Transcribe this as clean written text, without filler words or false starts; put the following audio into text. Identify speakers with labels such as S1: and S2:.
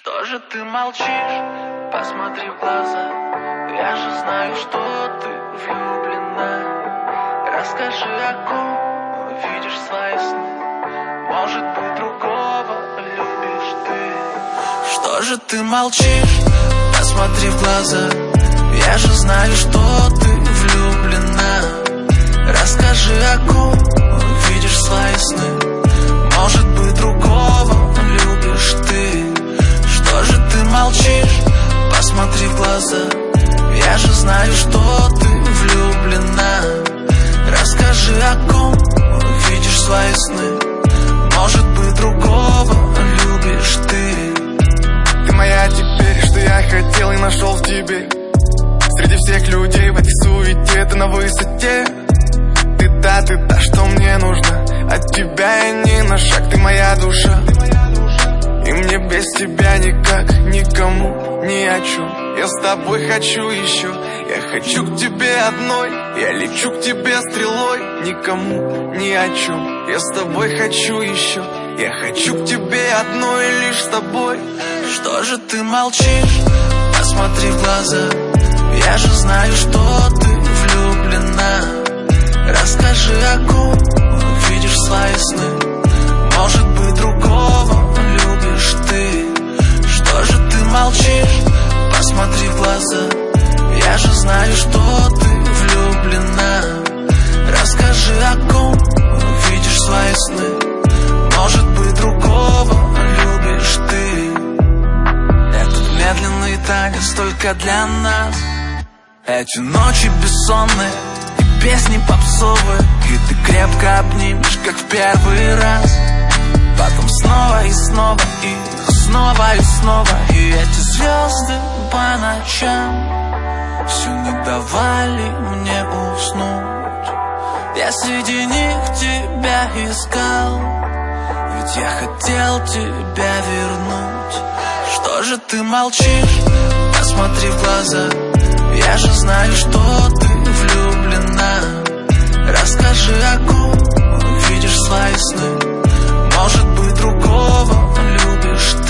S1: Что же ты молчишь? Посмотри в глаза. Я же знаю, что ты влюблена. Расскажи, о ком видишь свои сны. Может быть, другого любишь ты. Что же ты молчишь? Посмотри в глаза. Я же знаю, что ты влюблена. Расскажи, о ком видишь свои сны. Может быть, другого любишь ты. Что же ты молчишь? Посмотри в глаза. Я же знаю, что ты влюблена. Расскажи, о ком видишь свои сны. Может быть, другого любишь ты.
S2: Ты моя теперь, что я хотел и нашел в тебе. Среди всех людей в этой суете ты на высоте. Ты та, что мне нужно. От тебя я не на шаг, ты моя душа. И мне без тебя никак, никому, ни о чем. Я с тобой хочу еще. Я хочу к тебе одной. Я лечу к тебе стрелой. Никому, ни о чем. Я с тобой хочу еще. Я хочу к тебе одной, лишь с тобой.
S1: Что же ты молчишь? Посмотри в глаза. Я же знаю, что ты влюблена. Расскажи, о ком видишь свои сны. Может быть, другого любишь ты. Что же ты молчишь? Посмотри в глаза. Я же знаю, что ты влюблена. Расскажи, о ком видишь свои сны. Может быть, другого любишь ты. Этот медленный танец только для нас. Эти ночи бессонные и песни попсовые. И ты крепко обнимешь, как в первый раз. Потом снова и снова, и снова и снова. И эти звезды по ночам все не давали мне уснуть. Я среди них тебя искал, ведь я хотел тебя вернуть. Что же ты молчишь? Посмотри в глаза. Я же знаю, что ты влюблена. Расскажи, о ком видишь свои сны. Может быть, другого любишь